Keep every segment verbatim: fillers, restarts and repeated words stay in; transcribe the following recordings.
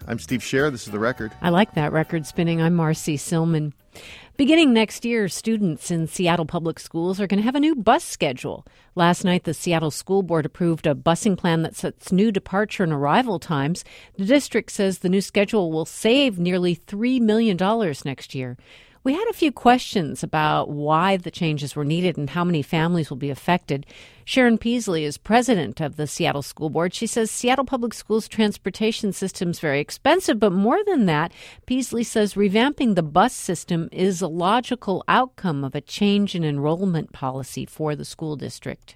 I'm Steve Scher. This is The Record. I like that record spinning. I'm Marcy Silman. Beginning next year, students in Seattle Public Schools are going to have a new bus schedule. Last night, the Seattle School Board approved a busing plan that sets new departure and arrival times. The district says the new schedule will save nearly three million dollars next year. We had a few questions about why the changes were needed and how many families will be affected. Sharon Peasley is president of the Seattle School Board. She says Seattle Public Schools transportation system is very expensive, but more than that, Peasley says revamping the bus system is a logical outcome of a change in enrollment policy for the school district.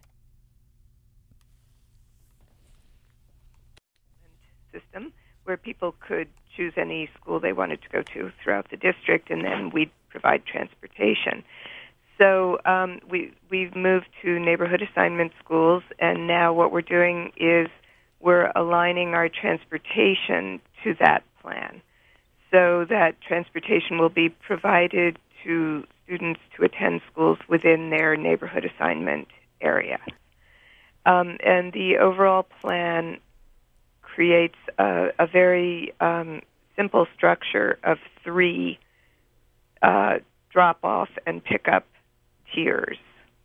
System where people could choose any school they wanted to go to throughout the district, and then we'd provide transportation. So um, we, we've moved to neighborhood assignment schools, and now what we're doing is we're aligning our transportation to that plan so that transportation will be provided to students to attend schools within their neighborhood assignment area. Um, and the overall plan creates a, a very um, simple structure of three uh, drop-off and pick-up tiers.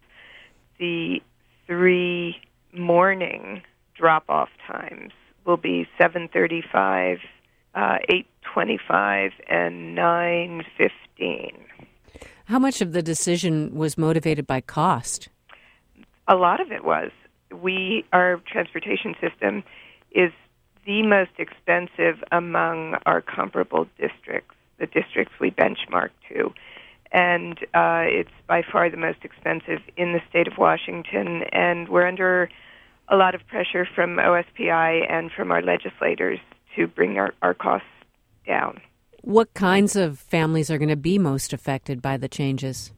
The three morning drop-off times will be seven thirty-five, uh, eight twenty-five, and nine fifteen. How much of the decision was motivated by cost? A lot of it was. We, our transportation system is the most expensive among our comparable districts, the districts we benchmark to. And uh, it's by far the most expensive in the state of Washington, and we're under a lot of pressure from O S P I and from our legislators to bring our, our costs down. What kinds of families are going to be most affected by the changes?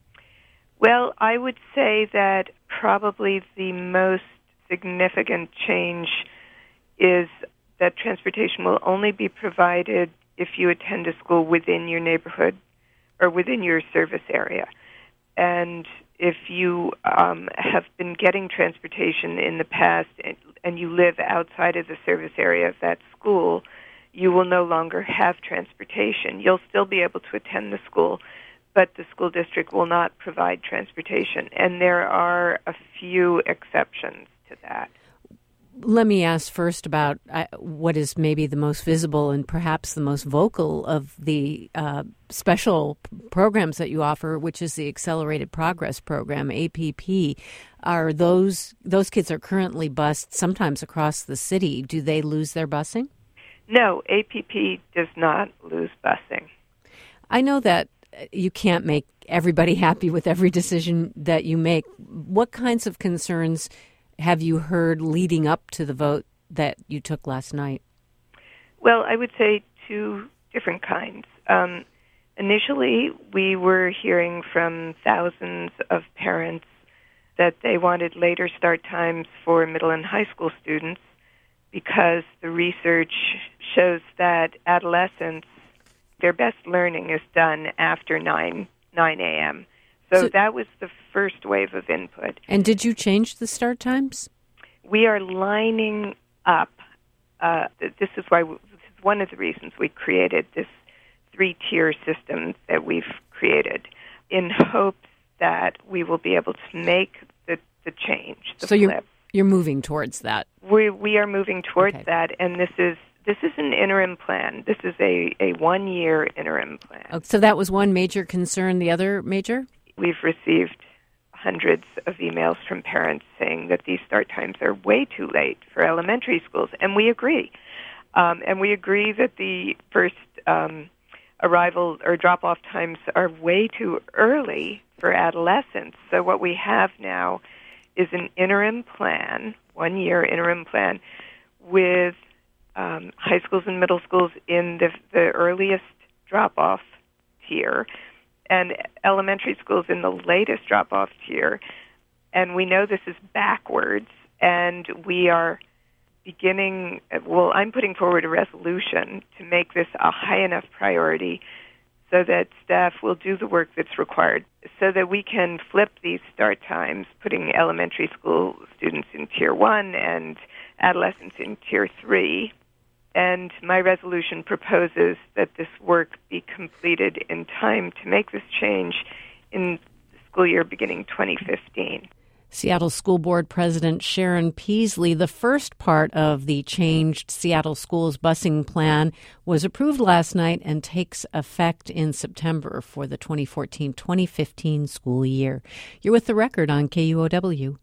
Well, I would say that probably the most significant change is that transportation will only be provided if you attend a school within your neighborhood or within your service area. And if you um, have been getting transportation in the past and, and you live outside of the service area of that school, you will no longer have transportation. You'll still be able to attend the school, but the school district will not provide transportation. And there are a few exceptions to that. Let me ask first about uh, what is maybe the most visible and perhaps the most vocal of the uh, special p- programs that you offer, which is the Accelerated Progress Program, A P P. Are those those kids are currently bused sometimes across the city. Do they lose their busing? No, A P P does not lose busing. I know that you can't make everybody happy with every decision that you make. What kinds of concerns have you heard leading up to the vote that you took last night? Well, I would say two different kinds. Um, initially, we were hearing from thousands of parents that they wanted later start times for middle and high school students because the research shows that adolescents, their best learning is done after nine a.m., So, so that was the first wave of input. And did you change the start times? We are lining up. Uh, this is why we, this is one of the reasons we created this three-tier system that we've created, in hopes that we will be able to make the, the change. The so flip. you're you're moving towards that. We we are moving towards okay. that, and this is this is an interim plan. This is a, a one-year interim plan. Oh, so that was one major concern. The other major? We've received hundreds of emails from parents saying that these start times are way too late for elementary schools, and we agree. Um, and we agree that the first um, arrival or drop-off times are way too early for adolescents. So what we have now is an interim plan, one-year interim plan, with um, high schools and middle schools in the, the earliest drop-off tier, and elementary schools in the latest drop-off tier. And we know this is backwards, and we are beginning, well, I'm putting forward a resolution to make this a high enough priority so that staff will do the work that's required so that we can flip these start times, putting elementary school students in Tier one and adolescents in Tier three, and my resolution proposes that this work be completed in time to make this change in the school year beginning twenty fifteen. Seattle School Board President Sharon Peasley. The first part of the changed Seattle Schools busing plan was approved last night and takes effect in September for the twenty fourteen twenty fifteen school year. You're with The Record on K U O W.